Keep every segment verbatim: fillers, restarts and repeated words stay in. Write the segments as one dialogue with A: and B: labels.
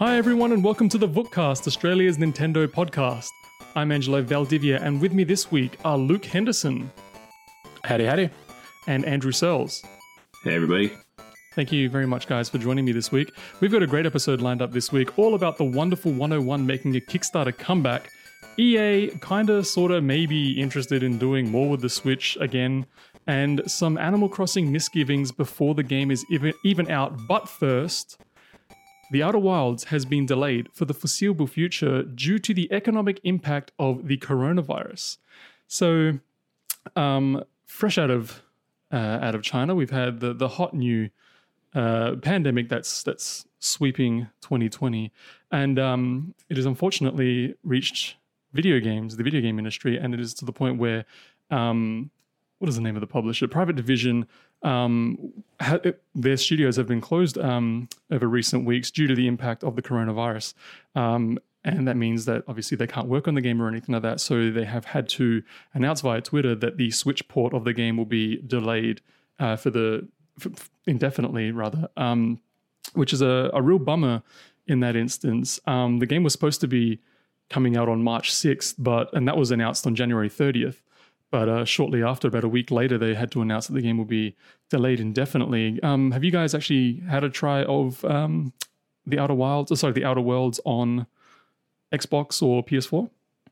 A: Hi everyone and welcome to the Vookcast, Australia's Nintendo podcast. I'm Angelo Valdivia and with me this week are Luke Henderson.
B: Howdy, howdy.
A: And Andrew Searles.
C: Hey everybody.
A: Thank you very much guys for joining me this week. We've got a great episode lined up this week, all about the wonderful one oh one making a Kickstarter comeback. E A kinda, sorta, maybe interested in doing more with the Switch again, and some Animal Crossing misgivings before the game is even, even out. But first, The Outer Wilds has been delayed for the foreseeable future due to the economic impact of the coronavirus. So, um, fresh out of uh, out of China, we've had the the hot new uh, pandemic that's that's sweeping twenty twenty, and um, it has unfortunately reached video games, the video game industry, and it is to the point where um, what is the name of the publisher? Private Division. Um, ha- their studios have been closed um, over recent weeks due to the impact of the coronavirus. Um, and that means that obviously they can't work on the game or anything like that. So they have had to announce via Twitter that the Switch port of the game will be delayed uh, for the for, indefinitely, rather, um, which is a, a real bummer in that instance. Um, the game was supposed to be coming out on March sixth, but and that was announced on January thirtieth. But uh, shortly after, about a week later, they had to announce that the game will be delayed indefinitely. Um, have you guys actually had a try of um, the Outer Wilds? Oh, sorry, the Outer Worlds on Xbox or P S four?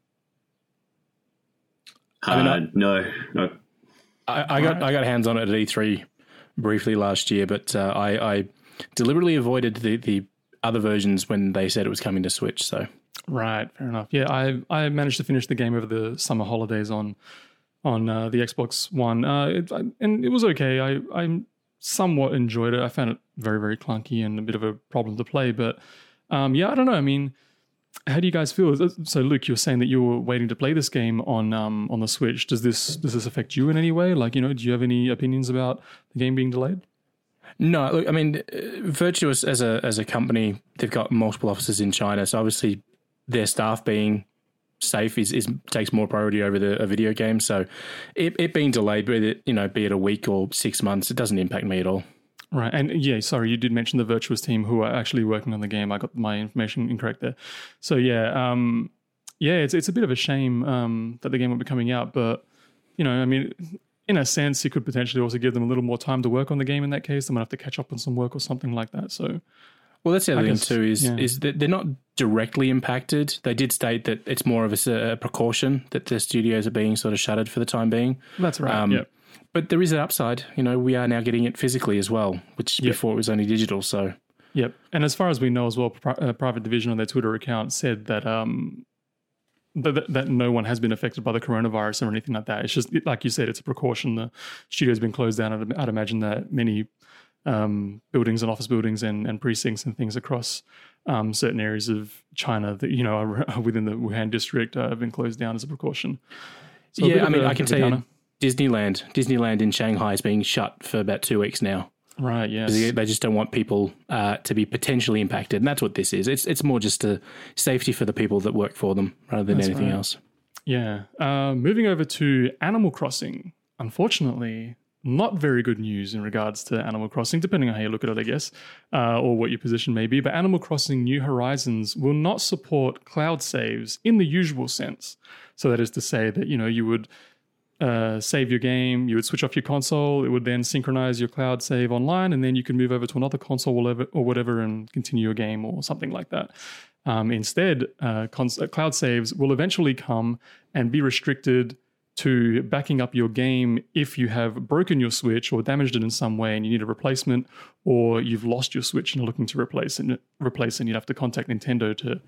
C: Uh, I mean, I, no, no.
B: I, I got right. I got hands on it at E three briefly last year, but uh, I, I deliberately avoided the, the other versions when they said it was coming to Switch. So
A: right, fair enough. Yeah, I I managed to finish the game over the summer holidays on. on uh, the Xbox One, uh, it, I, and it was okay. I, I somewhat enjoyed it. I found it very, very clunky and a bit of a problem to play, but um, yeah, I don't know. I mean, how do you guys feel? So, Luke, you were saying that you were waiting to play this game on um, on the Switch. Does this does this affect you in any way? Like, you know, do you have any opinions about the game being delayed?
B: No, look, I mean, Virtuous as a as a company, they've got multiple offices in China, so obviously their staff being safe is, is takes more priority over the a video game. So it, it being delayed, be it, you know, be it a week or six months, it doesn't impact me at all.
A: Right. And yeah, sorry, you did mention the Virtuous team who are actually working on the game. I got my information incorrect there. So yeah, um, yeah, it's it's a bit of a shame um, that the game won't be coming out, but you know, I mean, in a sense, you could potentially also give them a little more time to work on the game in that case. They might have to catch up on some work or something like that. So
B: well, that's the other
A: I
B: thing
A: guess,
B: too, is
A: yeah.
B: is that they're not directly impacted. They did state that it's more of a, a precaution that the studios are being sort of shuttered for the time being.
A: That's right,
B: um,
A: yeah.
B: But there is an upside. You know, we are now getting it physically as well, which
A: yep.
B: before it was only digital, so...
A: Yep, and as far as we know as well, Pri- uh, Private Division on their Twitter account said that, um, that that no one has been affected by the coronavirus or anything like that. It's just, like you said, it's a precaution. The studio's been closed down. I'd, I'd imagine that many... Um, buildings and office buildings and, and precincts and things across um, certain areas of China that, you know, are within the Wuhan district uh, have been closed down as a precaution. So
B: yeah, I mean,
A: a,
B: I can tell you Disneyland, Disneyland in Shanghai is being shut for about two weeks now.
A: Right, yes.
B: They, they just don't want people uh, to be potentially impacted, and that's what this is. It's it's more just a safety for the people that work for them rather than that's anything
A: right.
B: else.
A: Yeah. Uh, moving over to Animal Crossing, unfortunately... not very good news in regards to Animal Crossing, depending on how you look at it, I guess, uh, or what your position may be. But Animal Crossing New Horizons will not support cloud saves in the usual sense. So that is to say that, you know, you would uh, save your game, you would switch off your console, it would then synchronize your cloud save online, and then you can move over to another console or whatever, or whatever and continue your game or something like that. Um, instead, uh, cons- cloud saves will eventually come and be restricted to backing up your game if you have broken your Switch or damaged it in some way and you need a replacement, or you've lost your Switch and are looking to replace it, replace and you'd have to contact Nintendo to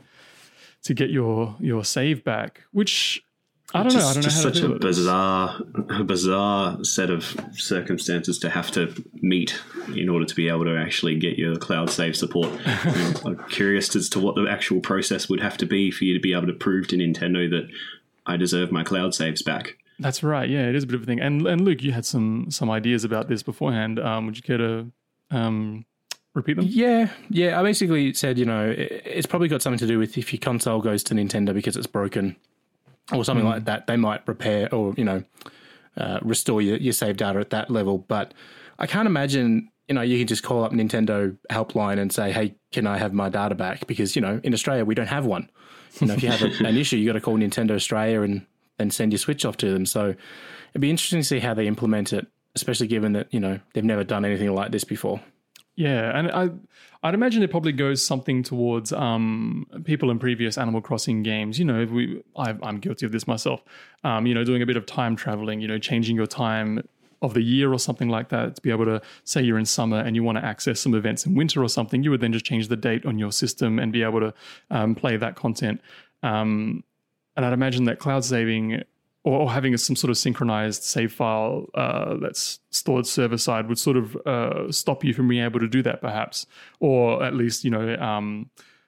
A: to get your your save back, which I don't
C: just,
A: know. I don't
C: just
A: know how
C: such
A: to do
C: a
A: it.
C: bizarre, a bizarre set of circumstances to have to meet in order to be able to actually get your cloud save support. I'm, I'm curious as to what the actual process would have to be for you to be able to prove to Nintendo that I deserve my cloud saves back.
A: That's right. Yeah, it is a bit of a thing. And and Luke, you had some some ideas about this beforehand. Um, would you care to um, repeat them?
B: Yeah, yeah. I basically said, you know, it, it's probably got something to do with if your console goes to Nintendo because it's broken or something mm. like that, they might repair or, you know, uh, restore your, your save data at that level. But I can't imagine you know, you can just call up Nintendo helpline and say, hey, can I have my data back? Because, you know, in Australia, we don't have one. You know, if you have a, an issue, you got to call Nintendo Australia and then send your Switch off to them. So it'd be interesting to see how they implement it, especially given that, you know, they've never done anything like this before.
A: Yeah, and I, I'd imagine it probably goes something towards um, people in previous Animal Crossing games. You know, we, I, I'm guilty of this myself. Um, you know, doing a bit of time traveling. You know, changing your time of the year or something like that to be able to say you're in summer and you want to access some events in winter or something. You would then just change the date on your system and be able to um, play that content. Um, and I'd imagine that cloud saving or having some sort of synchronized save file uh, that's stored server side would sort of uh, stop you from being able to do that, perhaps, or at least, you know, um,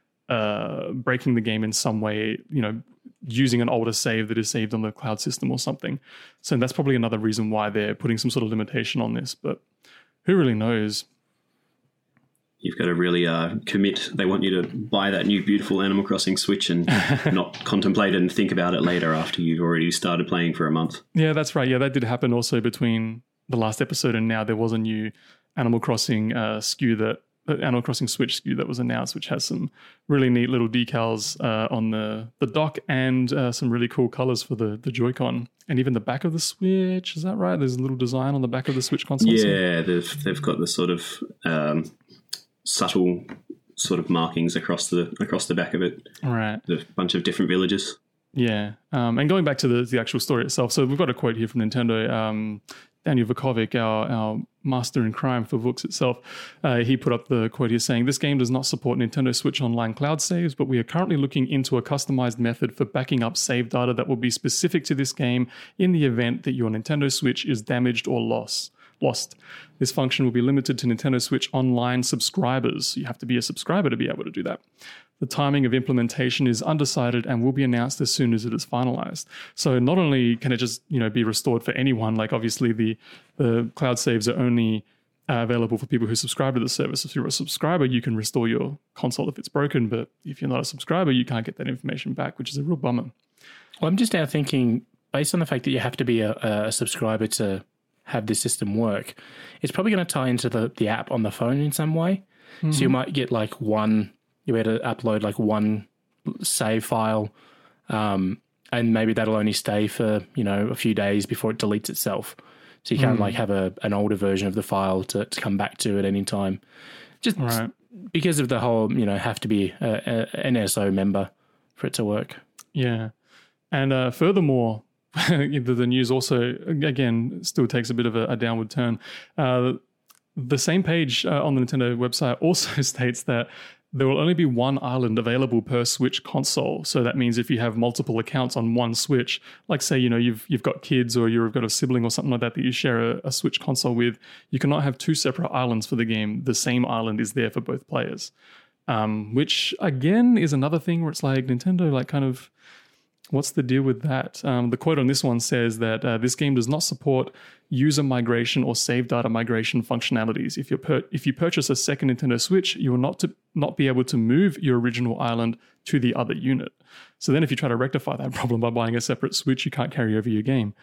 A: uh, breaking the game in some way, you know, using an older save that is saved on the cloud system or something. So that's probably another reason why they're putting some sort of limitation on this, but who really knows?
C: You've got to really uh, commit. They want you to buy that new beautiful Animal Crossing Switch and not contemplate and think about it later after you've already started playing for a month.
A: Yeah, that's right. Yeah, that did happen also between the last episode and now. There was a new Animal Crossing uh, S K U that, uh, Animal Crossing Switch S K U that was announced, which has some really neat little decals uh, on the, the dock and uh, some really cool colors for the, the Joy-Con. And even the back of the Switch, is that right? There's a little design on the back of the Switch console.
C: Yeah, they've, they've got the sort of... Um, subtle sort of markings across the across the back of it.
A: Right.
C: A bunch of different villages.
A: Yeah. Um, and going back to the, the actual story itself, so we've got a quote here from Nintendo. Um, Daniel Vukovic, our, our master in crime for Vooks itself, uh, he put up the quote here saying, "This game does not support Nintendo Switch Online cloud saves, but we are currently looking into a customized method for backing up save data that will be specific to this game in the event that your Nintendo Switch is damaged or lost. Lost. This function will be limited to Nintendo Switch Online subscribers. You have to be a subscriber to be able to do that. The timing of implementation is undecided and will be announced as soon as it is finalized." So not only can it just, you know, be restored for anyone, like obviously the, the cloud saves are only uh, available for people who subscribe to the service. If you're a subscriber, you can restore your console if it's broken, but if you're not a subscriber, you can't get that information back, which is a real bummer.
B: Well, I'm just now thinking, based on the fact that you have to be a, a subscriber to have this system work, it's probably going to tie into the, the app on the phone in some way. Mm-hmm. So you might get like one, you had to upload like one save file, um, and maybe that'll only stay for, you know, a few days before it deletes itself. So you can't mm. like have a an older version of the file to, to come back to at any time. Just right. because of the whole, you know, have to be a, a, an N S O member for it to work.
A: Yeah. And uh, furthermore, the news also, again, still takes a bit of a, a downward turn. Uh, the same page uh, on the Nintendo website also states that there will only be one island available per Switch console. So that means if you have multiple accounts on one Switch, like say, you know, you've you've got kids or you've got a sibling or something like that that you share a, a Switch console with, you cannot have two separate islands for the game. The same island is there for both players. Um, which, again, is another thing where it's like Nintendo, like kind of, what's the deal with that? Um, the quote on this one says that uh, this game does not support user migration or save data migration functionalities. If you per- if you purchase a second Nintendo Switch, you will not to not be able to move your original island to the other unit. So then if you try to rectify that problem by buying a separate Switch, you can't carry over your game.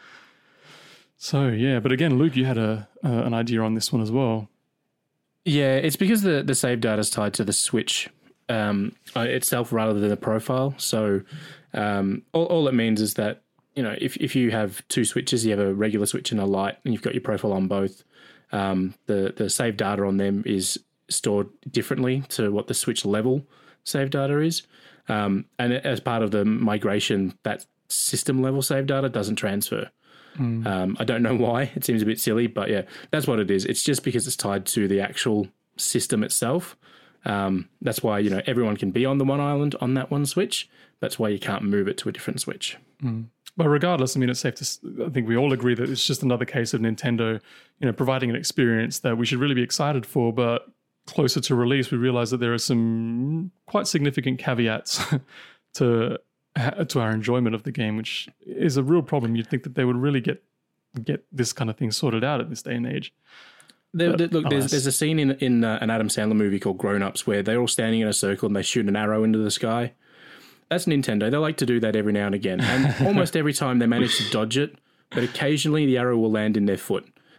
A: So yeah, but again, Luke, you had a uh, an idea on this one as well.
B: Yeah, it's because the, the save data is tied to the Switch um, itself rather than the profile. So um, all, all it means is that, you know, if, if you have two Switches, you have a regular Switch and a Lite, and you've got your profile on both, um, the, the save data on them is stored differently to what the Switch level save data is. Um, and as part of the migration, that system level save data doesn't transfer. Mm. Um, I don't know why. It seems a bit silly, but yeah, that's what it is. It's just because it's tied to the actual system itself. Um, that's why, you know, everyone can be on the one island on that one Switch. That's why you can't move it to a different Switch.
A: Mm. But regardless, I mean, it's safe to, I think we all agree that it's just another case of Nintendo, you know, providing an experience that we should really be excited for, but closer to release, we realize that there are some quite significant caveats to to our enjoyment of the game, which is a real problem. You'd think that they would really get get this kind of thing sorted out at this day and age.
B: There, but, look, there's, there's a scene in in uh, an Adam Sandler movie called Grown Ups where they're all standing in a circle and they shoot an arrow into the sky. That's Nintendo. They like to do that every now and again. And almost every time they manage to dodge it, but occasionally the arrow will land in their foot.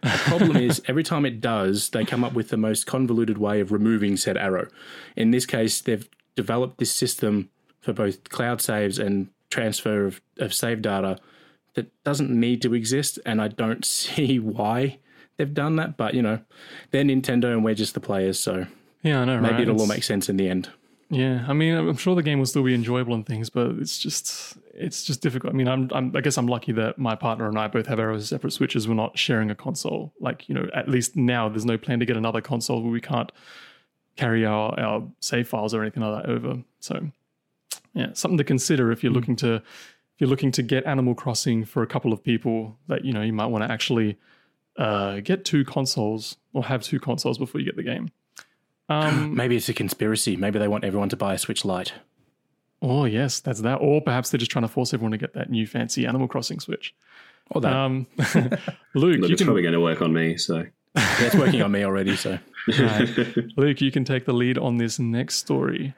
B: The problem is every time it does, they come up with the most convoluted way of removing said arrow. In this case, they've developed this system for both cloud saves and transfer of, of save data that doesn't need to exist, and I don't see why they've done that. But, you know, they're Nintendo and we're just the players, so
A: yeah, I know,
B: maybe
A: right?
B: it'll
A: It's-
B: all make sense in the end.
A: Yeah, I mean, I'm sure the game will still be enjoyable and things, but it's just it's just difficult. I mean, I'm, I'm I guess I'm lucky that my partner and I both have our separate Switches. We're not sharing a console. Like, you know, at least now there's no plan to get another console where we can't carry our, our save files or anything like that over. So, yeah, something to consider if you're mm. looking to if you're looking to get Animal Crossing for a couple of people. That, you know, you might want to actually uh, get two consoles or have two consoles before you get the game. Um,
B: Maybe it's a conspiracy. Maybe they want everyone to buy a Switch Lite.
A: Oh, yes, that's that. Or perhaps they're just trying to force everyone to get that new fancy Animal Crossing Switch.
B: Or that.
A: Um, Luke,
C: Look,
A: you
C: it's
A: can,
C: probably going to work on me, so.
B: Yeah, it's working on me already, so.
A: right. Luke, you can take the lead on this next story.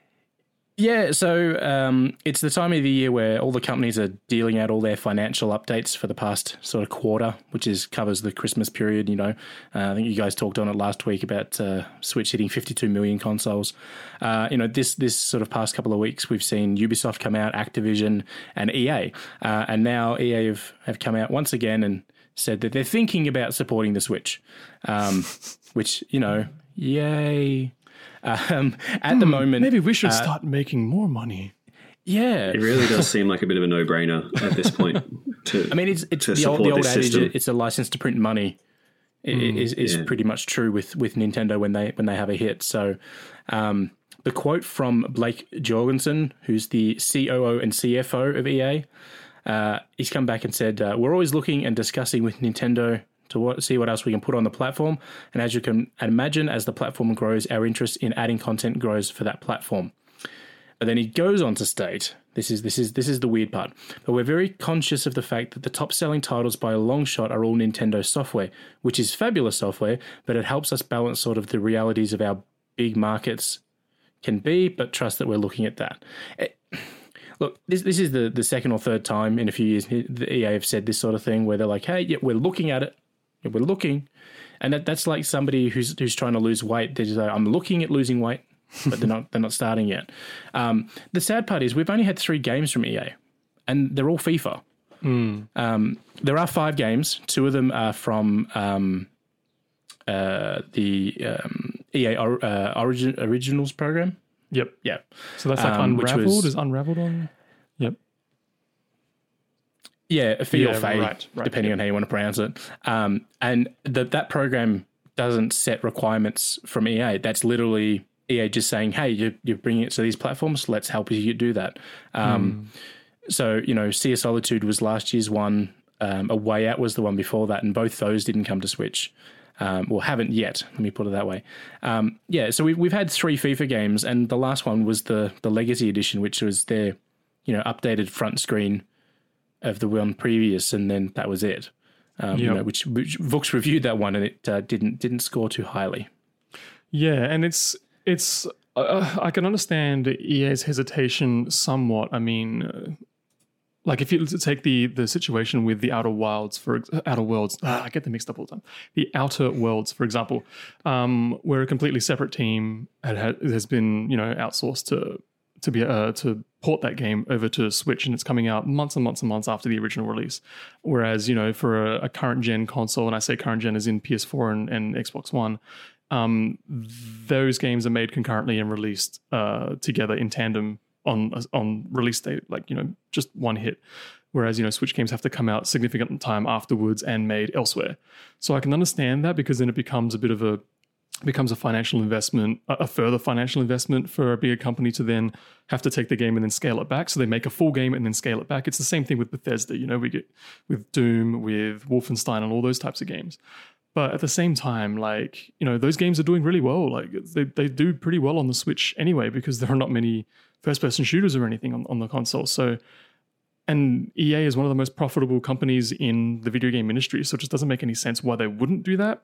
B: Yeah, so um, it's the time of the year where all the companies are dealing out all their financial updates for the past sort of quarter, which is covers the Christmas period. You know, uh, I think you guys talked on it last week about uh, Switch hitting fifty-two million consoles. Uh, you know, this this sort of past couple of weeks, we've seen Ubisoft come out, Activision, and E A, uh, and now E A have, have come out once again and said that they're thinking about supporting the Switch, um, which, you know, yay. Um, at hmm, the moment,
A: maybe we should
B: uh,
A: start making more money.
B: Yeah,
C: it really does seem like a bit of a no-brainer at this point. To,
B: I mean, it's it's
C: to
B: the old, the old adage.
C: System.
B: It's a license to print money. It mm, is is yeah. pretty much true with, with Nintendo when they when they have a hit. So, um, the quote from Blake Jorgensen, who's the C O O and C F O of E A, uh, he's come back and said, uh, "We're always looking and discussing with Nintendo to what, see what else we can put on the platform. And as you can imagine, as the platform grows, our interest in adding content grows for that platform." But then he goes on to state, this is this is this is the weird part, but we're very conscious of the fact that the top selling titles by a long shot are all Nintendo software, which is fabulous software, but it helps us balance sort of the realities of our big markets can be, but trust that we're looking at that. It, Look, this this is the, the second or third time in a few years the E A have said this sort of thing where they're like, hey, yeah, we're looking at it. We're looking, and that, that's like somebody who's who's trying to lose weight. They're just like, I'm looking at losing weight, but they're not they're not starting yet. Um, the sad part is we've only had three games from E A, and they're all FIFA.
A: Mm.
B: Um, there are five games. Two of them are from um, uh, the um, E A or, uh, Origin, Originals program.
A: Yep.
B: Yeah.
A: So that's like um, Unraveled. Was, is Unraveled on? Yep.
B: Yeah, Fee
A: yeah,
B: or Fey,
A: right, right,
B: depending
A: yeah.
B: on how you want to pronounce it. Um, and the, that program doesn't set requirements from E A. That's literally E A just saying, hey, you're, you're bringing it to these platforms. Let's help you do that. Um, mm. So, you know, Sea of Solitude was last year's one. Um, A Way Out was the one before that. And both those didn't come to Switch. Um, well, haven't yet. Let me put it that way. Um, yeah, so we've, we've had three FIFA games. And the last one was the, the Legacy Edition, which was their, you know, updated front screen of the one previous, and then that was it. Um, yep. You know, which, which Vux reviewed that one, and it uh, didn't didn't score too highly.
A: Yeah, and it's it's uh, I can understand E A's hesitation somewhat. I mean, uh, like if you take the the situation with the Outer Wilds for Outer Worlds, ah, I get them mixed up all the time. The Outer Worlds, for example, um, where a completely separate team had, had, has been you know outsourced to. to be uh, to port that game over to Switch, and it's coming out months and months and months after the original release. Whereas, you know, for a, a current gen console, and I say current gen as in P S four and, and Xbox One, um, those games are made concurrently and released uh, together in tandem on on release date, like, you know, just one hit. Whereas, you know, Switch games have to come out significant time afterwards and made elsewhere. So I can understand that, because then it becomes a bit of a becomes a financial investment, a further financial investment for a bigger company to then have to take the game and then scale it back. So they make a full game and then scale it back. It's the same thing with Bethesda. You know, we get with Doom, with Wolfenstein, and all those types of games. But at the same time, like, you know, those games are doing really well. Like they, they do pretty well on the Switch anyway, because there are not many first-person shooters or anything on, on the console. So, and E A is one of the most profitable companies in the video game industry. So it just doesn't make any sense why they wouldn't do that.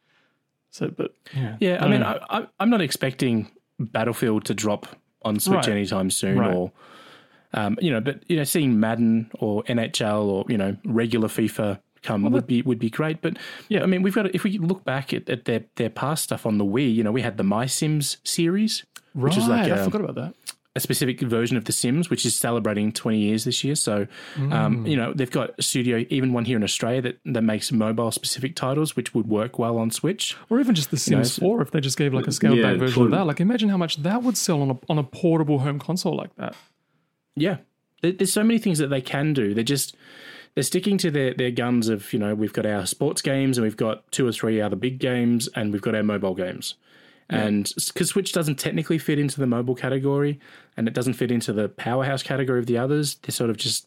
A: So, but yeah,
B: yeah. I,
A: I
B: mean, I, I'm not expecting Battlefield to drop on Switch right. anytime soon, right. or um, you know, but you know, seeing Madden or N H L or you know regular FIFA come would be would be great. But yeah, I mean, we've got to, if we look back at, at their their past stuff on the Wii, you know, we had the My Sims series,
A: Right,
B: which is like
A: I
B: a,
A: forgot about that.
B: a specific version of The Sims, which is celebrating twenty years this year. So, um, you know, they've got a studio, even one here in Australia, that, that makes mobile-specific titles, which would work well on Switch.
A: Or even just The Sims
B: know,
A: four, if they just gave like a scaled-back
C: Yeah,
A: version
C: for-
A: of that. Like, imagine how much that would sell on a, on a portable home console like that.
B: Yeah. There- There's so many things that they can do. They're just, they're sticking to their, their guns of, you know, we've got our sports games and we've got two or three other big games and we've got our mobile games. And because Switch doesn't technically fit into the mobile category and it doesn't fit into the powerhouse category of the others, they're sort of just,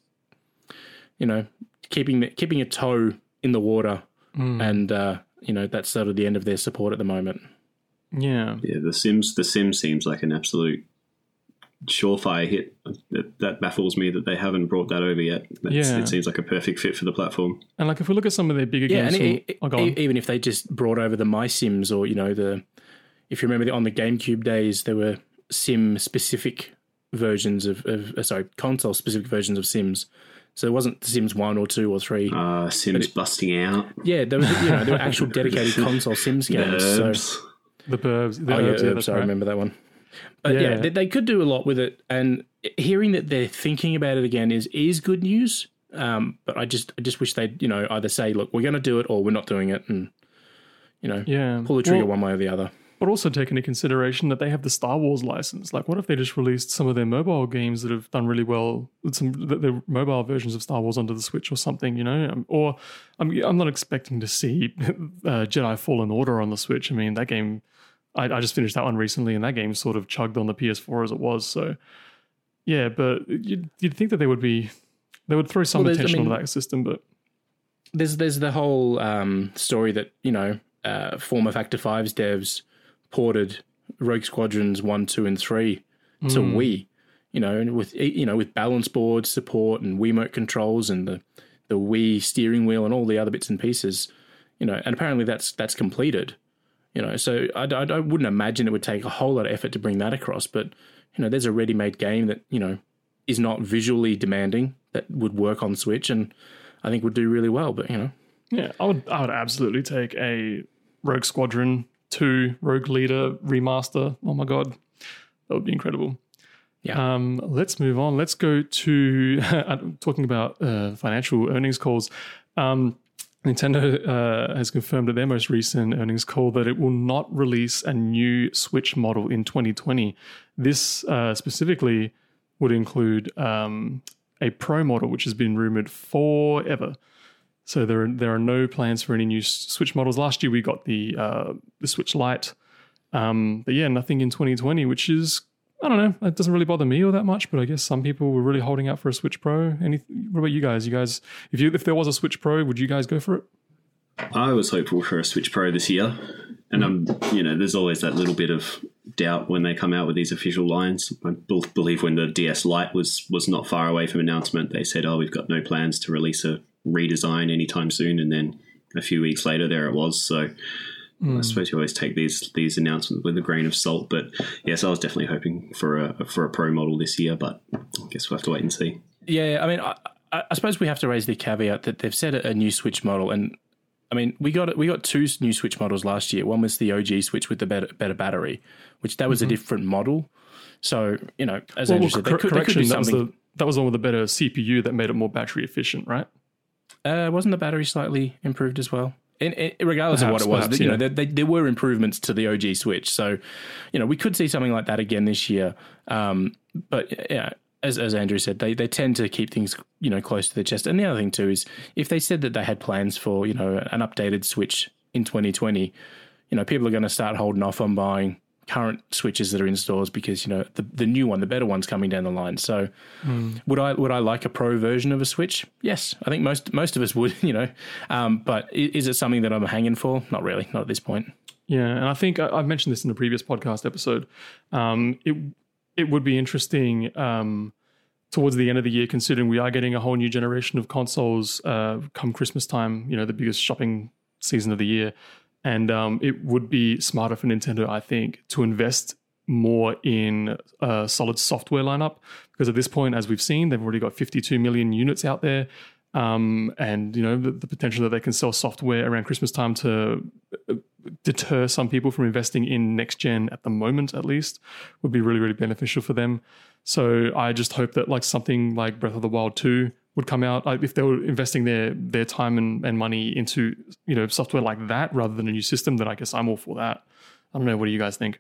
B: you know, keeping the, keeping a toe in the water. And, uh, you know, that's sort of the end of their support at the moment.
A: Yeah.
C: Yeah, The Sims. The Sims seems like an absolute surefire hit. That, that baffles me that they haven't brought that over yet. That's,
A: Yeah.
C: It seems like a perfect fit for the platform.
A: And like if we look at some of their bigger
B: Yeah,
A: games,
B: and
A: from,
B: e- e-
A: oh, go on.
B: even if they just brought over the My Sims or, you know, the, if you remember the, on the GameCube days, there were Sim-specific versions of, of uh, sorry, console-specific versions of Sims. So it wasn't Sims one or two or three.
C: Uh, Sims busting out.
B: Yeah, there was, you know, there were actual dedicated console Sims games. So,
C: Herbs.
A: the Burbs. The
B: oh, yeah,
A: Herbs, yeah,
B: Herbs,
A: that's
B: I
A: right.
B: remember that one. But yeah,
A: Yeah.
B: they, they could do a lot with it. And hearing that they're thinking about it again is is good news. Um, but I just I just wish they'd, you know, either say, look, we're going to do it or we're not doing it. And, you know,
A: Yeah.
B: pull the trigger
A: Well,
B: one way or the other.
A: But also take into consideration that they have the Star Wars license. Like, what if they just released some of their mobile games that have done really well, with some the, the mobile versions of Star Wars onto the Switch or something, you know? Um, or I'm I'm not expecting to see uh, Jedi Fallen Order on the Switch. I mean, that game, I, I just finished that one recently, and that game sort of chugged on the P S four as it was. So, yeah, but you'd, you'd think that they would be, they would throw some
B: Well, there's- I
A: attention
B: mean-
A: onto that system, but
B: There's there's the whole um, story that, you know, uh, former Factor Five's devs ported Rogue Squadrons one, two, and three to Wii. You know, and with you know with balance board support and Wiimote controls and the the Wii steering wheel and all the other bits and pieces. You know, and apparently that's that's completed. You know, so I, I, I wouldn't imagine it would take a whole lot of effort to bring that across. But you know, there's a ready-made game that you know is not visually demanding that would work on Switch, and I think would do really well. But you know.
A: yeah, I would I would absolutely take a Rogue Squadron two Rogue Leader remaster. Oh my god, that would be incredible.
B: Yeah.
A: Um, let's move on. Let's go to talking about uh, financial earnings calls. Um, Nintendo uh, has confirmed at their most recent earnings call that it will not release a new Switch model in twenty twenty. This uh, specifically would include um, a Pro model, which has been rumored forever. So there are, there are no plans for any new Switch models. Last year we got the uh, the Switch Lite, um, but yeah, nothing in twenty twenty, which is, I don't know, it doesn't really bother me all that much. But I guess some people were really holding out for a Switch Pro. Any? What about you guys? You guys, if you if there was a Switch Pro, would you guys go for it?
C: I was hopeful for a Switch Pro this year, and I'm, you know, there's always that little bit of doubt when they come out with these official lines. I be- believe when the D S Lite was was not far away from announcement, they said, "Oh, we've got no plans to release a redesign anytime soon," and then a few weeks later, there it was. So I suppose you always take these these announcements with a grain of salt. But yes, I was definitely hoping for a for a Pro model this year, but I guess we'll have to wait and see.
B: Yeah, I mean, I, I I suppose we have to raise the caveat that they've said a new Switch model, and I mean, we got we got two new Switch models last year. One was the O G Switch with the better better battery, which that was a different model. So you know, as
A: Well,
B: Andrew
A: well,
B: said, they
A: cor-
B: could, they could
A: correction,
B: do
A: that was
B: something.
A: the that was the one with a better C P U that made it more battery efficient, right?
B: Uh, wasn't the battery slightly improved as well? In, in, regardless
A: Perhaps,
B: of what it was,
A: perhaps,
B: you
A: yeah.
B: know, there, they, there were improvements to the O G Switch. So, you know, we could see something like that again this year. Um, but yeah, as as Andrew said, they they tend to keep things, you know, close to their chest. And the other thing too is if they said that they had plans for, you know, an updated Switch in twenty twenty, you know, people are going to start holding off on buying current Switches that are in stores because, you know, the the new one, the better one's coming down the line. So
A: Mm.
B: would I would I like a Pro version of a Switch? Yes, I think most most of us would, you know. Um, but i- is it something that I'm hanging for? Not really, not at this point.
A: Yeah, and I think I, I've mentioned this in a previous podcast episode. Um, it it would be interesting um, towards the end of the year, considering we are getting a whole new generation of consoles uh, come Christmas time. You know, the biggest shopping season of the year, and um, it would be smarter for Nintendo, I think, to invest more in a solid software lineup, because at this point, as we've seen, they've already got fifty-two million units out there. um, and you know the, the potential that they can sell software around Christmas time to deter some people from investing in next gen at the moment, at least, would be really really beneficial for them. So I just hope that like something like Breath of the Wild two would come out, like if they were investing their their time and, and money into you know software like that rather than a new system, then I guess I'm all for that. I don't know. What do you guys think?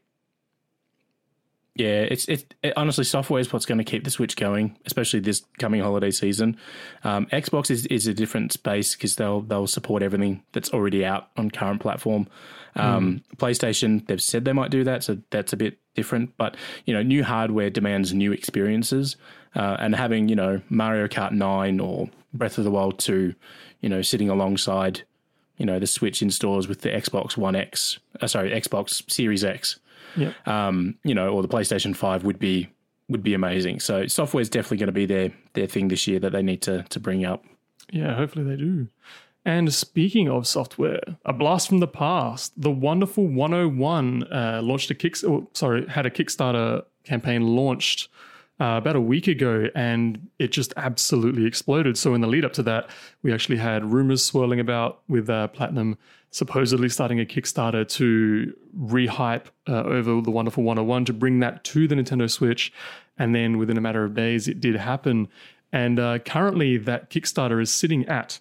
B: Yeah, it's it, it honestly, software is what's going to keep the Switch going, especially this coming holiday season. Um, Xbox is, is a different space because they'll they'll support everything that's already out on current platform. Um, mm. PlayStation, they've said they might do that, so that's a bit different. But you know, new hardware demands new experiences, uh, and having you know Mario Kart nine or Breath of the Wild two, you know, sitting alongside you know the Switch in stores with the Xbox One X, uh, sorry, Xbox Series X. Yeah. Um, you know, or the PlayStation five would be would be amazing. So software is definitely going to be their their thing this year that they need to to bring up.
A: Yeah, hopefully they do. And speaking of software, a blast from the past. The wonderful one oh one uh, launched a kick. Oh, sorry, had a Kickstarter campaign launched uh, about a week ago, and it just absolutely exploded. So in the lead up to that, we actually had rumors swirling about with uh, Platinum supposedly starting a Kickstarter to rehype uh, over the wonderful one oh one to bring that to the Nintendo Switch. And then within a matter of days, it did happen. And uh, currently that Kickstarter is sitting at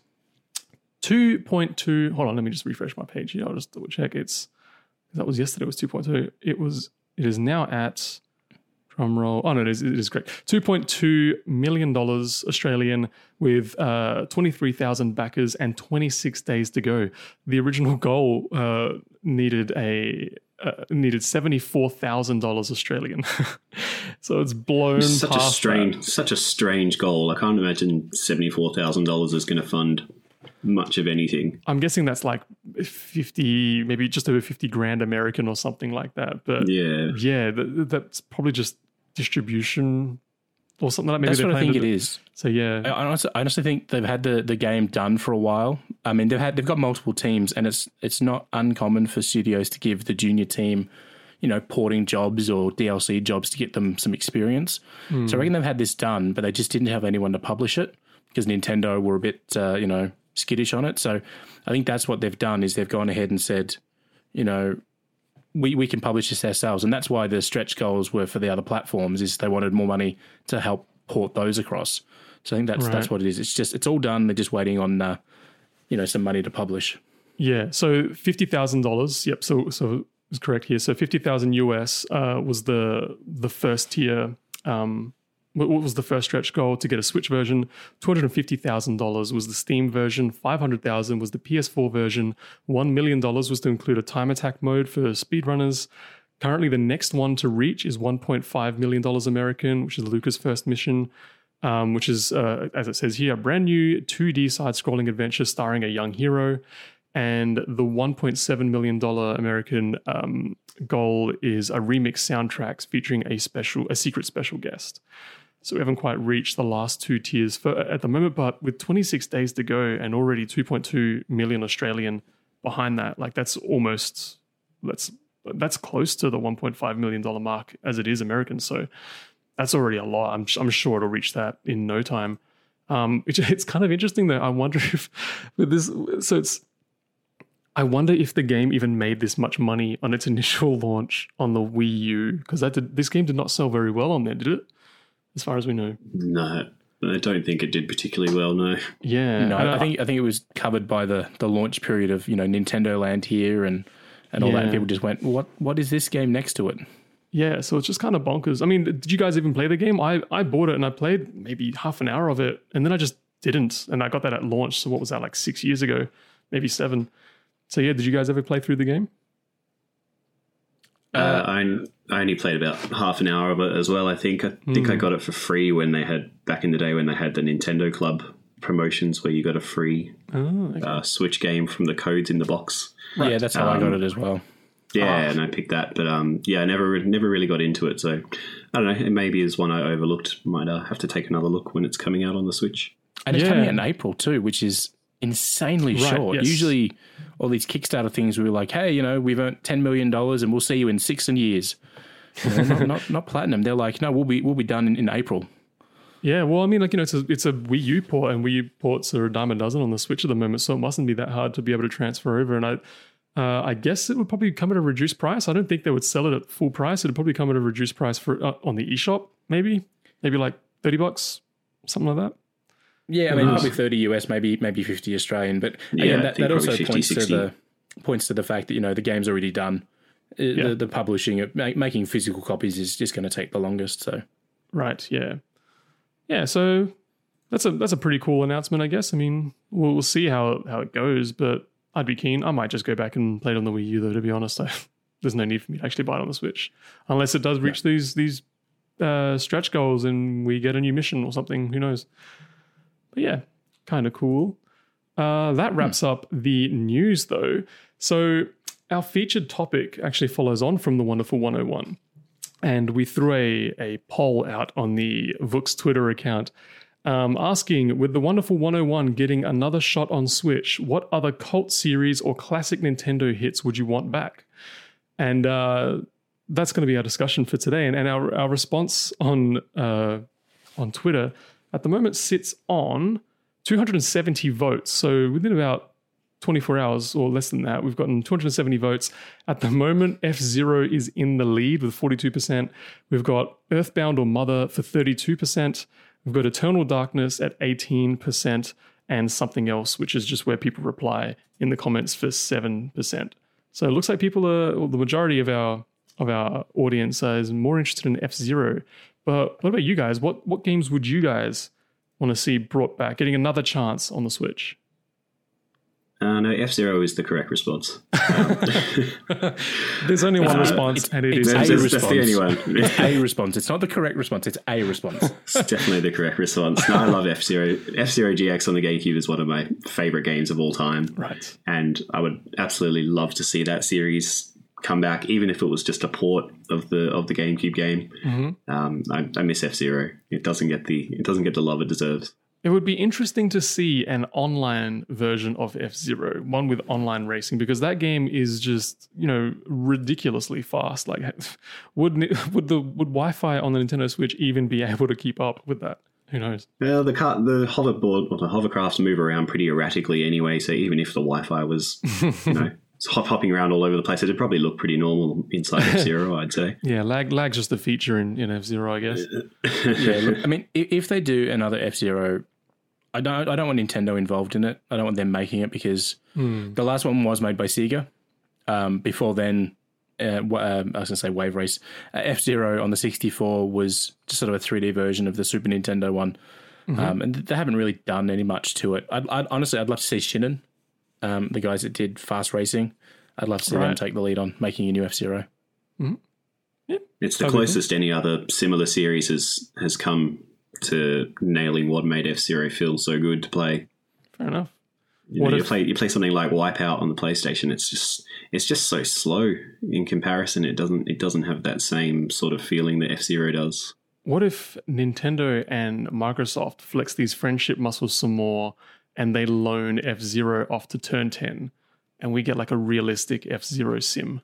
A: two point two. Hold on, let me just refresh my page here. I'll just double check. It's, that was yesterday, it was two point two. It was, it is now at, drum roll. Oh no, it is, it is correct. two point two million dollars Australian with uh, twenty-three thousand backers and twenty-six days to go. The original goal uh, needed a uh, needed seventy-four thousand dollars Australian. So it's blown
C: such
A: past
C: a strange,
A: that.
C: Such a strange goal. I can't imagine seventy-four thousand dollars is going to fund much of anything.
A: I'm guessing that's like fifty, maybe just over fifty grand American or something like that. But yeah, yeah, that, that's probably just distribution or something like that. Maybe
B: that's what I think it is.
A: So yeah,
B: I honestly, I honestly think they've had the, the game done for a while. I mean, they've had they've got multiple teams, and it's it's not uncommon for studios to give the junior team, you know, porting jobs or D L C jobs to get them some experience. Mm. So I reckon they've had this done, but they just didn't have anyone to publish it because Nintendo were a bit, uh, you know, skittish on it. So I think that's what they've done is they've gone ahead and said, you know, we, we can publish this ourselves. And that's why the stretch goals were for the other platforms is they wanted more money to help port those across. So I think that's right. that's what it is. It's just, it's all done. They're just waiting on, uh, you know, some money to publish.
A: Yeah. So fifty thousand dollars. Yep. So, so it's correct here. So fifty thousand U S uh, was the, the first tier, um, what was the first stretch goal to get a Switch version? two hundred fifty thousand dollars was the Steam version, five hundred thousand dollars was the P S four version, one million dollars was to include a time attack mode for speedrunners. Currently, the next one to reach is one point five million dollars American, which is Luca's first mission, um, which is, uh, as it says here, a brand new two D side-scrolling adventure starring a young hero. And the one point seven million dollars American um, goal is a remix soundtracks featuring a special, a secret special guest. So we haven't quite reached the last two tiers for, at the moment, but with twenty-six days to go and already two point two million Australian behind that, like that's almost, that's that's close to the one point five million dollars mark as it is American. So that's already a lot. I'm I'm sure it'll reach that in no time. Um, it, it's kind of interesting though. I wonder if with this, so it's, I wonder if the game even made this much money on its initial launch on the Wii U, because that did, this game did not sell very well on there, did it? As far as we know.
C: No, I don't think it did particularly well, no.
A: Yeah.
B: No, I think I think it was covered by the, the launch period of, you know, Nintendo Land here and, and all yeah. that. And people just went, what what is this game next to it?
A: Yeah, so it's just kind of bonkers. I mean, did you guys even play the game? I, I bought it and I played maybe half an hour of it, and then I just didn't. And I got that at launch, so what was that, like six years ago? Maybe seven. So yeah, did you guys ever play through the game?
C: Uh, I I only played about half an hour of it as well. I think I mm. think I got it for free when they had back in the day when they had the Nintendo Club promotions where you got a free oh, okay. uh, Switch game from the codes in the box.
B: Right. Yeah, that's how um, I got it as well.
C: Yeah, oh. and I picked that, but um, yeah, I never never really got into it. So I don't know. It maybe is one I overlooked. Might uh, have to take another look when it's coming out on the Switch.
B: And it's
A: yeah.
B: coming out in April too, which is insanely
A: right,
B: short.
A: Yes.
B: Usually all these Kickstarter things, we were like, hey, you know, we've earned ten million dollars and we'll see you in six years. You know, not, not not Platinum. They're like, no, we'll be we'll be done in, in April.
A: Yeah, well, I mean, like, you know, it's a, it's a Wii U port, and Wii U ports are a dime a dozen on the Switch at the moment, so it mustn't be that hard to be able to transfer over. And I uh, I guess it would probably come at a reduced price. I don't think they would sell it at full price. It would probably come at a reduced price for uh, on the eShop, maybe. Maybe like thirty bucks, something like that.
B: Yeah, I mean, probably thirty U S, maybe maybe fifty Australian. But again,
C: Yeah, I
B: that,
C: think
B: that also
C: probably fifty,
B: points
C: sixty.
B: to the points to the fact that, you know, the game's already done. Uh,
A: Yeah.
B: The, the publishing, it, ma- making physical copies is just going to take the longest. So
A: Right, yeah. Yeah, so that's a that's a pretty cool announcement, I guess. I mean, we'll, we'll see how, how it goes, but I'd be keen. I might just go back and play it on the Wii U, though, to be honest. I, there's no need for me to actually buy it on the Switch. Unless it does reach these these uh, stretch goals and we get a new mission or something. Who knows? But yeah, kind of cool. Uh, that wraps up the news, though. So our featured topic actually follows on from the Wonderful one oh one. And we threw a, a poll out on the Vooks Twitter account um, asking, with the Wonderful one oh one getting another shot on Switch, what other cult series or classic Nintendo hits would you want back? And uh, that's going to be our discussion for today. And, and our, our response on uh, on Twitter at the moment sits on two hundred seventy votes. So within about twenty-four hours or less than that, we've gotten two hundred seventy votes. At the moment, F-Zero is in the lead with forty-two percent. We've got Earthbound or Mother for thirty-two percent. We've got Eternal Darkness at eighteen percent and Something Else, which is just where people reply in the comments, for seven percent. So it looks like people are, well, the majority of our of our audience uh, is more interested in F-Zero. But what about you guys? What what games would you guys want to see brought back, getting another chance on the Switch?
C: Uh, no, F-Zero is the correct response.
A: There's only one
B: Uh,
A: response,
B: it's-
A: and it
B: it's
A: is
B: a
C: That's,
B: response.
C: that's the only one.
B: it's a response. It's not the correct response. It's a response.
C: It's definitely the correct response. No, I love F-Zero. F-Zero G X on the GameCube is one of my favorite games of all time.
A: right.
C: And I would absolutely love to see that series come back, even if it was just a port of the of the GameCube game.
A: Mm-hmm.
C: Um, I, I miss F-Zero. It doesn't get the it doesn't get the love it deserves.
A: It would be interesting to see an online version of F-Zero, one with online racing, because that game is just, you know, ridiculously fast. Like, would would the would Wi-Fi on the Nintendo Switch even be able to keep up with that? Who knows?
C: Well, the car, the hoverboard or the hovercrafts move around pretty erratically anyway. So even if the Wi-Fi was, you know, hop hopping around all over the place, it'd probably look pretty normal inside F-Zero, I'd say.
A: Yeah, lag lag's just a feature in, in F-Zero, I guess.
B: Yeah, look, I mean, if, if they do another F-Zero, I don't, I don't want Nintendo involved in it. I don't want them making it, because the last one was made by Sega. Um, before then, uh, w- uh, I was going to say Wave Race. Uh, F-Zero on the sixty-four was just sort of a three D version of the Super Nintendo one. Um, and they haven't really done any much to it. I'd, I'd, honestly, I'd love to see Shinen, um, the guys that did Fast Racing. I'd love to see them
A: Right.
B: take the lead on making a new F-Zero.
C: It's the
A: Totally.
C: closest any other similar series has has come to nailing what made F-Zero feel so good to play.
A: Fair enough.
C: You,
A: What
C: know, you
A: if-
C: play you play something like Wipeout on the PlayStation. It's just it's just so slow in comparison. It doesn't it doesn't have that same sort of feeling that F-Zero does.
A: What if Nintendo and Microsoft flex these friendship muscles some more, and they loan F-Zero off to Turn ten, and we get like a realistic F-Zero sim?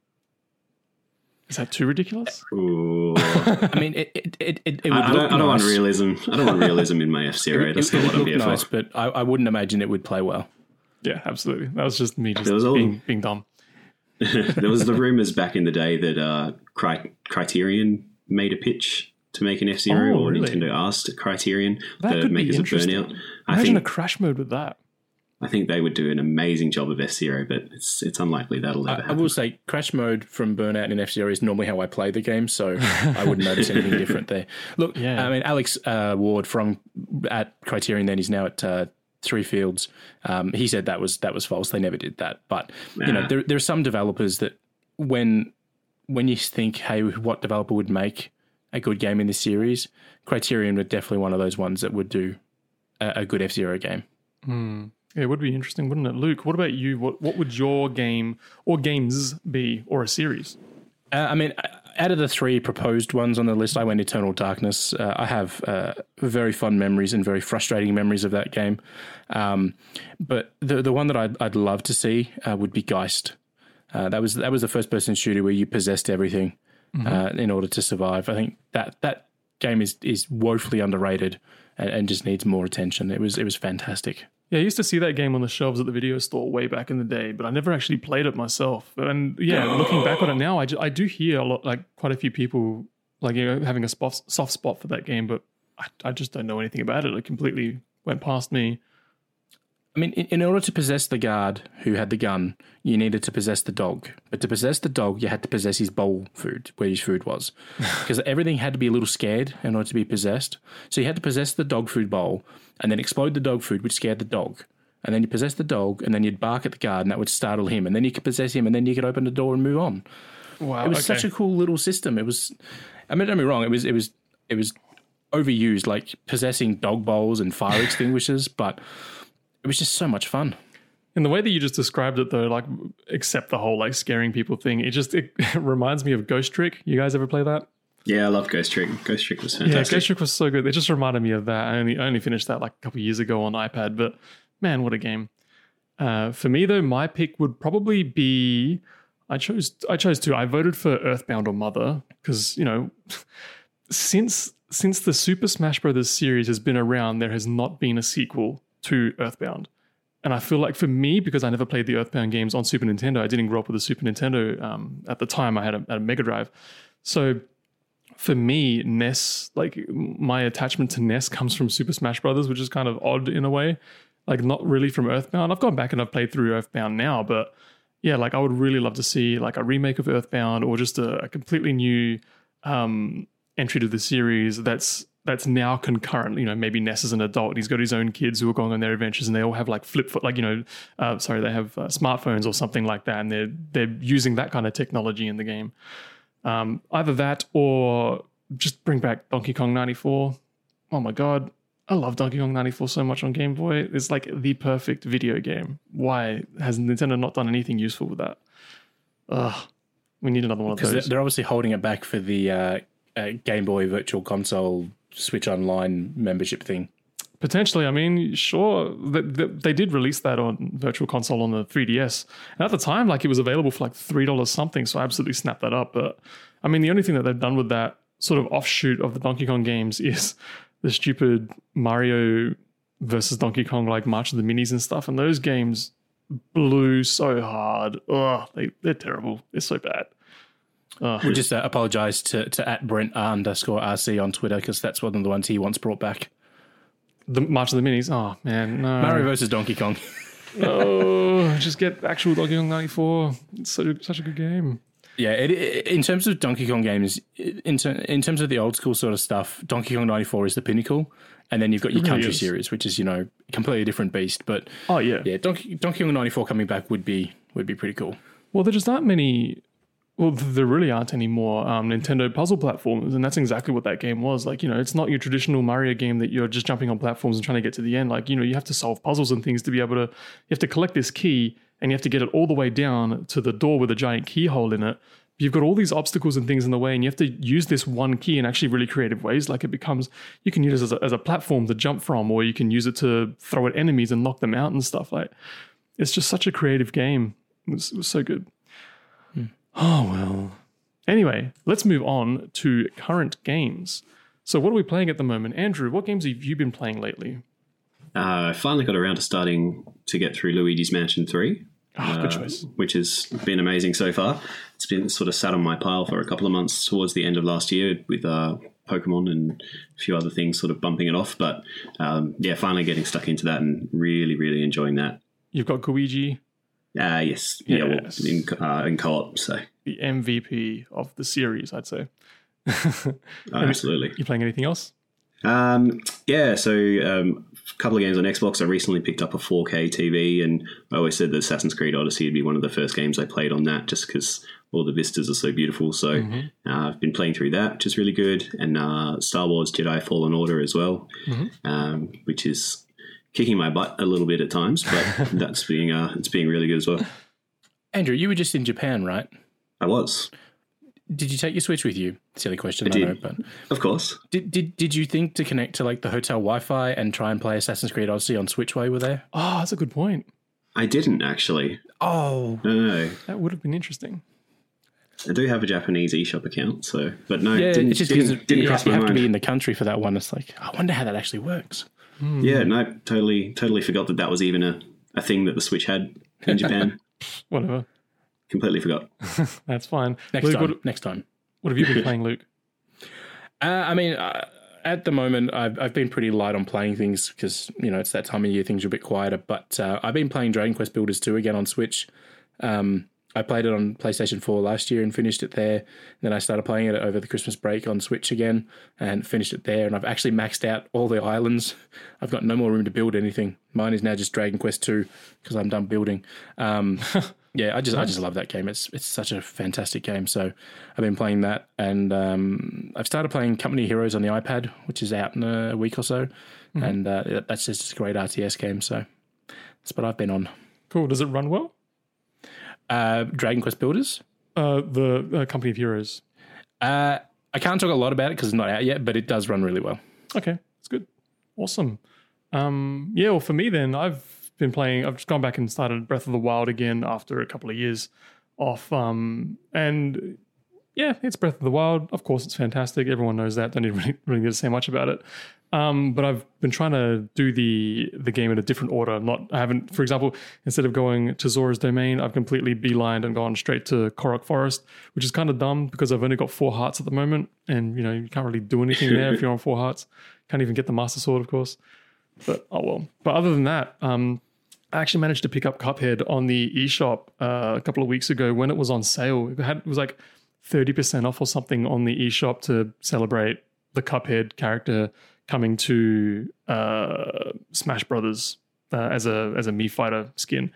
A: Is that too ridiculous?
C: Ooh.
B: I mean, it it, it, it, it would
C: I, I
B: look
C: don't, I don't want
B: nice.
C: realism. I don't want realism in my F-Zero.
B: It,
C: That's
B: it
C: not
B: would
C: what I'm
B: look
C: here
B: nice,
C: for.
B: but I, I wouldn't imagine it would play well.
A: Yeah, absolutely. That was just me just
C: There was all-
A: being, being dumb.
C: There was the rumors back in the day that uh, Cri- Criterion made a pitch to make an F-Zero,
A: Oh,
C: or
A: really?
C: Nintendo asked Criterion,
A: That
C: the
A: could be
C: makers of
A: interesting.
C: Burnout. I
A: Imagine
C: think
A: a crash mode with that.
C: I think they would do an amazing job of F-Zero, but it's it's unlikely that'll ever
B: I, I
C: happen.
B: will say, crash mode from Burnout in F-Zero is normally how I play the game, so I wouldn't notice anything different there. Look,
A: Yeah.
B: I mean, Alex uh, Ward from at Criterion, then he's now at uh, Three Fields. Um, he said that was that was false. They never did that. But you know,
C: Nah.
B: there there are some developers that when when you think, hey, what developer would make a good game in this series, Criterion would definitely one of those ones that would do a, a good F-Zero game.
A: Yeah, it would be interesting, wouldn't it? Luke, what about you? What what would your game or games be, or a series?
B: Uh, I mean, out of the three proposed ones on the list, I went Eternal Darkness. Uh, I have uh, very fond memories and very frustrating memories of that game. Um, but the the one that I'd, I'd love to see uh, would be Geist. Uh, that was that was the first person shooter where you possessed everything uh, in order to survive. I think that that game is is woefully underrated and, and just needs more attention. It was it was fantastic.
A: Yeah, I used to see that game on the shelves at the video store way back in the day, but I never actually played it myself. And yeah, looking back on it now, I, ju- I do hear a lot, like quite a few people, like, you know, having a spot, soft spot for that game, but I, I just don't know anything about it. It completely went past me.
B: I mean, in, in order to possess the guard who had the gun, you needed to possess the dog. But to possess the dog, you had to possess his bowl food, where his food was. Because everything had to be a little scared in order to be possessed. So you had to possess the dog food bowl and then explode the dog food, which scared the dog. And then you possess the dog, and then you'd bark at the guard, and that would startle him. And then you could possess him, and then you could open the door and move on.
A: Wow,
B: it was
A: okay.
B: such a cool little system. It was, I mean, don't get me wrong, it was, it was, it was overused, like possessing dog bowls and fire extinguishers, but it was just so much fun.
A: In the way that you just described it, though, like, except the whole like scaring people thing, it just it reminds me of Ghost Trick. You guys ever play that?
C: Yeah, I love Ghost Trick. Ghost Trick was fantastic.
A: Yeah, Ghost Trick was so good. It just reminded me of that. I only, I only finished that like a couple of years ago on iPad, but man, what a game. Uh, for me, though, my pick would probably be, I chose I chose two. I voted for Earthbound or Mother because, you know, since since the Super Smash Bros. Series has been around, there has not been a sequel to Earthbound. And I feel like for me, because I never played the Earthbound games on Super Nintendo, I didn't grow up with a Super Nintendo. Um, at the time, I had a, had a Mega Drive. So for me, N E S, like my attachment to N E S comes from Super Smash Brothers, which is kind of odd in a way. Like not really from Earthbound. I've gone back and I've played through Earthbound now, but yeah, like I would really love to see like a remake of Earthbound or just a, a completely new um, entry to the series that's that's now concurrent. You know, maybe Ness is an adult and he's got his own kids who are going on their adventures and they all have like flip foot, like, you know, uh, sorry, they have uh, smartphones or something like that, and they're they're using that kind of technology in the game. Um, either that or just bring back Donkey Kong ninety-four. Oh my god, I love Donkey Kong ninety-four so much on Game Boy. It's like the perfect video game. Why has Nintendo not done anything useful with that? Ugh, we need another one of those.
B: Because they're obviously holding it back for the uh, uh, Game Boy Virtual Console Switch Online membership thing.
A: Potentially, I mean, sure, they, they, they did release that on Virtual Console on the three D S. And at the time, like, it was available for like three dollars something, so I absolutely snapped that up. But, I mean, the only thing that they've done with that sort of offshoot of the Donkey Kong games is the stupid Mario versus Donkey Kong, like, March of the Minis and stuff. And those games blew so hard. Ugh, they, they're terrible. They're so bad. Uh,
B: we just uh, apologise to, to at Brent R underscore R C on Twitter because that's one of the ones he wants brought back.
A: The March of the Minis. Oh, man, no.
B: Mario versus Donkey Kong.
A: Oh, just get actual Donkey Kong ninety-four. It's so, such a good game.
B: Yeah, it, it, in terms of Donkey Kong games, in, ter- in terms of the old school sort of stuff, Donkey Kong ninety-four is the pinnacle. And then you've got your
A: really
B: country
A: is.
B: series, which is, you know, a completely different beast. But
A: oh, yeah.
B: Yeah, Donkey, Donkey Kong ninety-four coming back would be would be pretty cool.
A: Well, there just aren't many... Well, there really aren't any more um, Nintendo puzzle platformers, and that's exactly what that game was. Like, you know, it's not your traditional Mario game that you're just jumping on platforms and trying to get to the end. Like, you know, you have to solve puzzles and things to be able to... You have to collect this key, and you have to get it all the way down to the door with a giant keyhole in it. You've got all these obstacles and things in the way, and you have to use this one key in actually really creative ways. Like, it becomes... You can use it as a, as a platform to jump from, or you can use it to throw at enemies and knock them out and stuff. Like, it's just such a creative game. It was, it was so good. Hmm. Oh, well... Anyway, let's move on to current games. So what are we playing at the moment? Andrew, what games have you been playing lately?
C: Uh, I finally got around to starting to get through Luigi's Mansion three.
A: Oh, good
C: uh,
A: choice.
C: Which has been amazing so far. It's been sort of sat on my pile for a couple of months towards the end of last year with uh, Pokemon and a few other things sort of bumping it off. But um, yeah, finally getting stuck into that and really, really enjoying that.
A: You've got Luigi.
C: Uh, yes. Yeah,
A: Yes.
C: well, in, uh, in co-op, so...
A: The M V P of the series, I'd say.
C: Oh, absolutely.
A: You playing anything else?
C: Um, yeah, so um, a couple of games on Xbox. I recently picked up a four K T V, and I always said that Assassin's Creed Odyssey would be one of the first games I played on that just because all the vistas are so beautiful. So mm-hmm. uh, I've been playing through that, which is really good, and uh, Star Wars Jedi Fallen Order as well, mm-hmm. um, which is kicking my butt a little bit at times, but that's being uh, it's being really good as well.
B: Andrew, you were just in Japan, right?
C: I was.
B: Did you take your Switch with you? Silly question, I,
C: I did.
B: know, but
C: of course.
B: Did did did you think to connect to like the hotel Wi-Fi and try and play Assassin's Creed Odyssey on Switch while you were there?
A: Oh, that's a good point.
C: I didn't actually.
B: Oh,
C: No, no.
A: That would have been interesting.
C: I do have a Japanese eShop account, so but no,
B: Yeah,
C: didn't,
B: it's just
C: didn't,
B: because
C: didn't
B: you,
C: cross
B: you
C: my
B: have
C: mind.
B: to be in the country for that one. It's like, I wonder how that actually works.
C: Yeah, no, totally, totally forgot that that was even a, a thing that the Switch had in Japan.
A: Whatever.
C: Completely forgot.
A: That's fine.
B: Next
A: Luke,
B: time.
A: What,
B: Next time.
A: what have you been playing, Luke?
B: Uh, I mean, uh, at the moment, I've, I've been pretty light on playing things because, you know, it's that time of year, things are a bit quieter. But uh, I've been playing Dragon Quest Builders two again on Switch. Um, I played it on PlayStation four last year and finished it there. Then I started playing it over the Christmas break on Switch again and finished it there. And I've actually maxed out all the islands. I've got no more room to build anything. Mine is now just Dragon Quest two because I'm done building. Um, yeah, I just I just love that game. It's it's such a fantastic game. So I've been playing that, and um, I've started playing Company Heroes on the iPad, which is out in a week or so. Mm-hmm. And uh, that's just a great R T S game. So that's what I've been on.
A: Cool. Does it run well?
B: Uh, Dragon Quest Builders?
A: Uh, the uh, Company of Heroes.
B: Uh, I can't talk a lot about it because it's not out yet, but it does run really well.
A: Okay, that's good. Awesome. Um, yeah, well, for me then, I've been playing, I've just gone back and started Breath of the Wild again after a couple of years off. Um, and yeah, it's Breath of the Wild. Of course, it's fantastic. Everyone knows that. Don't even really, really need to say much about it. Um, but I've been trying to do the the game in a different order. Not, I haven't, for example, instead of going to Zora's Domain, I've completely beelined and gone straight to Korok Forest, which is kind of dumb because I've only got four hearts at the moment, and you know you can't really do anything there if you're on four hearts. Can't even get the Master Sword, of course. But oh well. But other than that, um, I actually managed to pick up Cuphead on the eShop uh, a couple of weeks ago when it was on sale. It, had, it was like thirty percent off or something on the eShop to celebrate the Cuphead character coming to uh, Smash Brothers uh, as a as a Mii Fighter skin.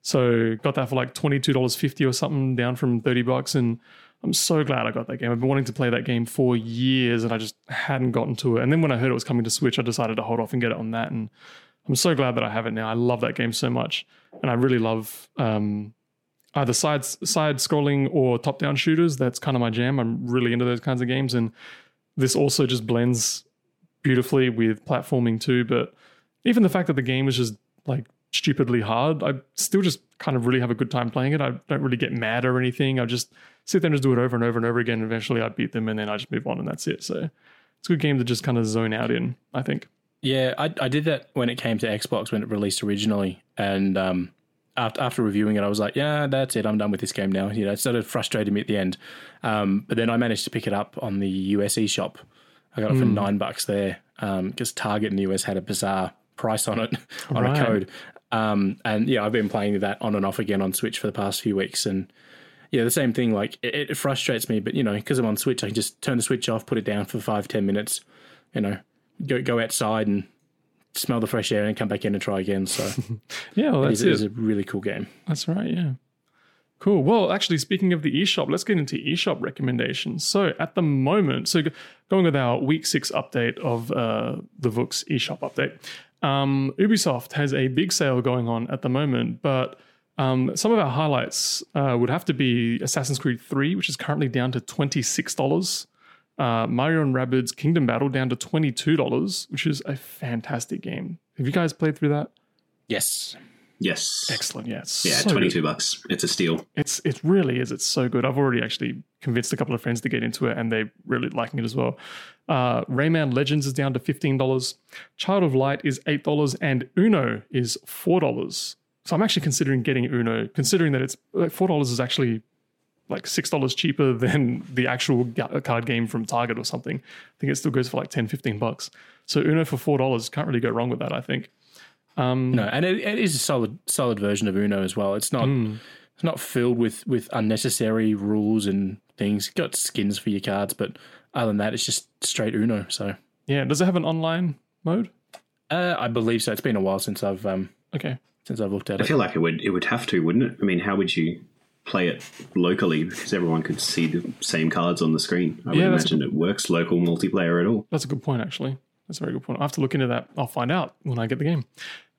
A: So got that for like twenty-two dollars fifty or something, down from thirty bucks, and I'm so glad I got that game. I've been wanting to play that game for years and I just hadn't gotten to it. And then when I heard it was coming to Switch, I decided to hold off and get it on that, and I'm so glad that I have it now. I love that game so much, and I really love um, either side side scrolling or top down shooters. That's kind of my jam. I'm really into those kinds of games, and this also just blends beautifully with platforming too. But even the fact that the game is just like stupidly hard, I still just kind of really have a good time playing it. I don't really get mad or anything. I just sit there and just do it over and over and over again. Eventually I beat them and then I just move on and that's it. So it's a good game to just kind of zone out in, I think.
B: Yeah, I, I did that when it came to Xbox when it released originally. And um, after, after reviewing it, I was like, yeah, that's it. I'm done with this game now. You know, it started frustrating me at the end. Um, but then I managed to pick it up on the U S eShop. I got it for mm. nine bucks there because um, Target in the U S had a bizarre price on it, on right. a code. Um, and yeah, I've been playing that on and off again on Switch for the past few weeks. And yeah, the same thing, like it, it frustrates me, but you know, because I'm on Switch, I can just turn the Switch off, put it down for five, ten minutes, you know, go go outside and smell the fresh air and come back in and try again. So
A: yeah, well, that's
B: it. Is,
A: it.
B: it is a really cool game.
A: That's right, yeah. Cool. Well, actually, speaking of the eShop, let's get into eShop recommendations. So at the moment, so going with our week six update of uh, the V O O X eShop update, um, Ubisoft has a big sale going on at the moment, but um, some of our highlights uh, would have to be Assassin's Creed three, which is currently down to twenty-six dollars. Uh, Mario and Rabbids Kingdom Battle down to twenty-two dollars, which is a fantastic game. Have you guys played through that?
B: Yes.
C: Yes.
A: Excellent. Yeah. It's
C: yeah.
A: so
C: twenty-two
A: good.
C: bucks. It's a steal.
A: It's it really is. It's so good. I've already actually convinced a couple of friends to get into it, and they really liking it as well. Uh, Rayman Legends is down to fifteen dollars. Child of Light is eight dollars, and Uno is four dollars. So I'm actually considering getting Uno, considering that it's like four dollars is actually like six dollars cheaper than the actual card game from Target or something. I think it still goes for like ten, fifteen bucks. So Uno for four dollars, can't really go wrong with that, I think. Um,
B: no, and it, it is a solid, solid version of Uno as well. It's not, mm. it's not filled with, with unnecessary rules and things. It's got skins for your cards, but other than that, it's just straight Uno. So
A: yeah, does it have an online mode?
B: Uh, I believe so. It's been a while since I've um
A: okay
B: since I've looked at
C: I
B: it.
C: I feel like it would it would have to, wouldn't it? I mean, how would you play it locally, because everyone could see the same cards on the screen? I would
A: yeah,
C: imagine
A: a,
C: it works local multiplayer at all.
A: That's a good point, actually. That's a very good point. I'll have to look into that. I'll find out when I get the game.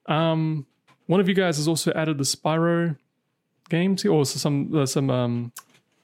A: Um, one of you guys has also added the Spyro game to, or some uh, some um,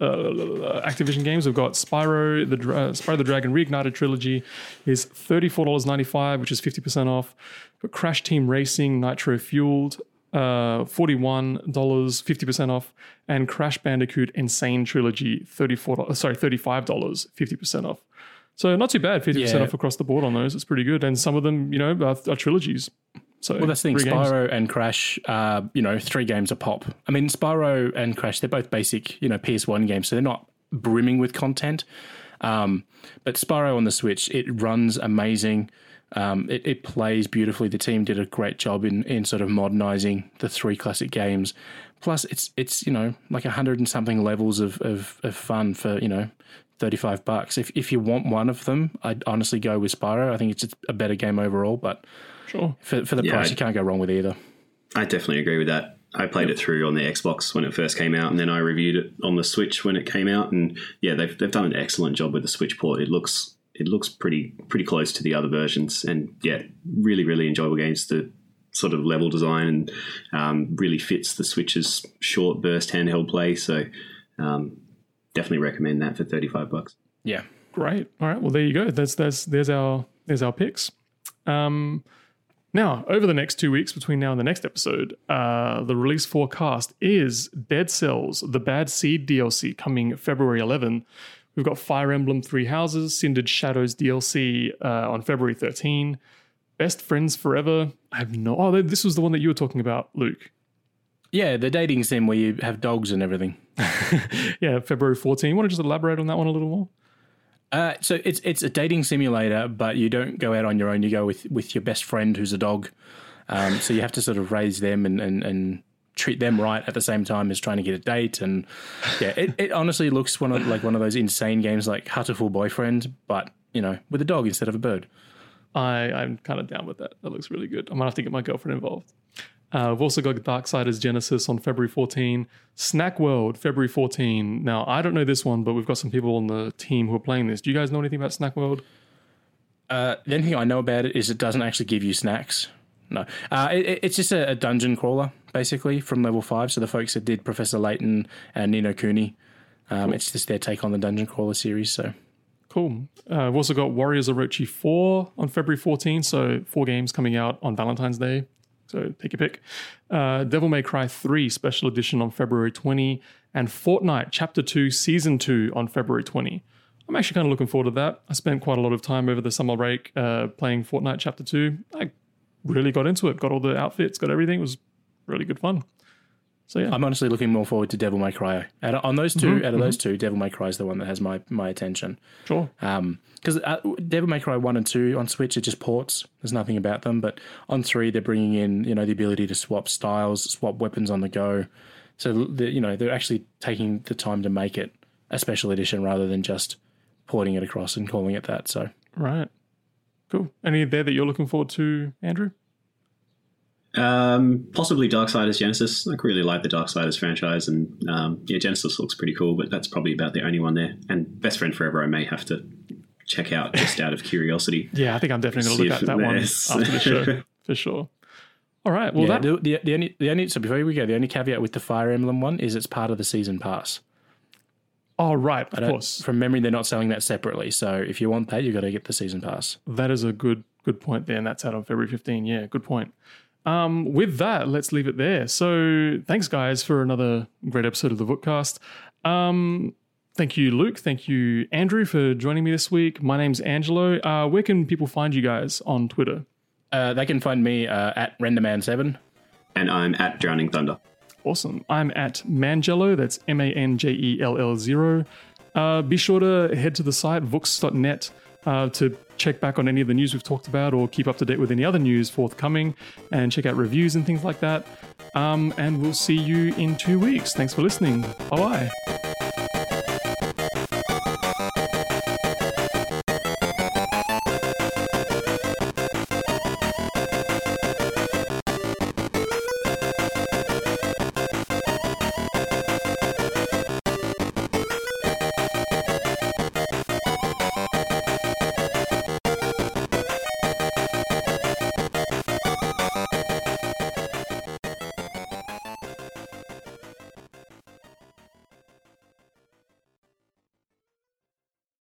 A: uh, Activision games. We've got Spyro the uh, Spyro the Dragon Reignited Trilogy is thirty-four dollars and ninety-five cents, which is fifty percent off. We've got Crash Team Racing Nitro Fueled uh, forty-one dollars, fifty percent off, and Crash Bandicoot Insane Trilogy, thirty-four dollars, sorry, thirty-five dollars, fifty percent off. So not too bad, fifty percent
B: Yeah.
A: off across the board on those. It's pretty good. And some of them, you know, are, are trilogies. So
B: Well, that's the thing.
A: three games.
B: Spyro and Crash, uh, you know, three games a pop. I mean, Spyro and Crash, they're both basic, you know, P S one games, so they're not brimming with content. Um, but Spyro on the Switch, it runs amazing. Um, it, it plays beautifully. The team did a great job in, in sort of modernizing the three classic games. Plus, it's it's you know like a hundred and something levels of, of, of fun for you know thirty five bucks. If if you want one of them, I'd honestly go with Spyro. I think it's a better game overall. But
A: Sure.
B: for for the
C: Yeah,
B: price,
C: I-
B: you can't go wrong with either.
C: I definitely agree with that. I played it through on the Xbox when it first came out, and then I reviewed it on the Switch when it came out. And yeah, they've they've done an excellent job with the Switch port. It looks it looks pretty pretty close to the other versions, and yeah, really really enjoyable games. The sort of level design and um, really fits the Switch's short burst handheld play. So um, definitely recommend that for thirty-five bucks.
B: Yeah.
A: Great. All right. Well, there you go. That's that's there's our there's our picks. Um, now, over the next two weeks between now and the next episode, uh, the release forecast is Dead Cells, the Bad Seed D L C, coming February eleventh. We've got Fire Emblem Three Houses, Cindered Shadows D L C uh, on February thirteenth. Best Friends Forever. I have no. Oh, this was the one that you were talking about, Luke.
B: Yeah, the dating sim where you have dogs and everything.
A: Yeah, February fourteenth. You want to just elaborate on that one a little more?
B: Uh, so it's it's a dating simulator, but you don't go out on your own. You go with, with your best friend who's a dog. Um, so you have to sort of raise them and, and, and treat them right at the same time as trying to get a date. And yeah, it, it honestly looks one of, like one of those insane games like Hatterful Boyfriend, but you know, with a dog instead of a bird.
A: I, I'm kind of down with that. That looks really good. I might have to get my girlfriend involved. Uh, we've also got Darksiders Genesis on February fourteenth. Snack World, February fourteenth. Now, I don't know this one, but we've got some people on the team who are playing this. Do you guys know anything about Snack World?
B: Uh, the only thing I know about it is it doesn't actually give you snacks. No. Uh, it, it's just a, a dungeon crawler, basically, from level five. So the folks that did Professor Layton and Ni no Kuni, um, cool. It's just their take on the dungeon crawler series. So
A: cool. Uh, we've also got Warriors Orochi four on February fourteenth. So four games coming out on Valentine's Day. So take your pick. Uh, Devil May Cry three Special Edition on February twentieth. And Fortnite Chapter two Season two on February twentieth. I'm actually kind of looking forward to that. I spent quite a lot of time over the summer break uh, playing Fortnite Chapter two. I really got into it. Got all the outfits, got everything. It was really good fun. So yeah.
B: I'm honestly looking more forward to Devil May Cry. Out of, on those two,
A: Mm-hmm,
B: out of
A: mm-hmm.
B: those two, Devil May Cry is the one that has my, my attention.
A: Sure.
B: Um, because uh, Devil May Cry one and two on Switch are just ports. There's nothing about them. But on three, they're bringing in, you know, the ability to swap styles, swap weapons on the go. So, you know, they're actually taking the time to make it a special edition rather than just porting it across and calling it that. So,
A: right. Cool. Any there that you're looking forward to, Andrew?
C: Um, possibly Darksiders Genesis. I really like the Darksiders franchise, and um, yeah, Genesis looks pretty cool, but that's probably about the only one there. And Best Friend Forever I may have to check out just out of curiosity.
A: Yeah, I think I'm definitely going to look at that one after the show, for sure. All right, well,
B: yeah,
A: that...
B: the, the, the, only, the only, so before we go, the only caveat with the Fire Emblem one is it's part of the season pass.
A: Oh, right, of course.
B: From memory, they're not selling that separately, so if you want that, you've got to get the season pass.
A: That is a good good point there, and that's out on February fifteenth. Yeah, good point. Um, with that, let's leave it there. So thanks, guys, for another great episode of the Vootcast. Um, thank you, Luke. Thank you, Andrew, for joining me this week. My name's Angelo. Uh, where can people find you guys on Twitter?
B: Uh, they can find me uh, at Renderman seven.
C: And I'm at Drowning Thunder.
A: Awesome. I'm at Mangello. That's M A N J E L L zero. Uh, be sure to head to the site, vooks dot net, uh, to check back on any of the news we've talked about or keep up to date with any other news forthcoming and check out reviews and things like that. Um, and we'll see you in two weeks. Thanks for listening. Bye-bye.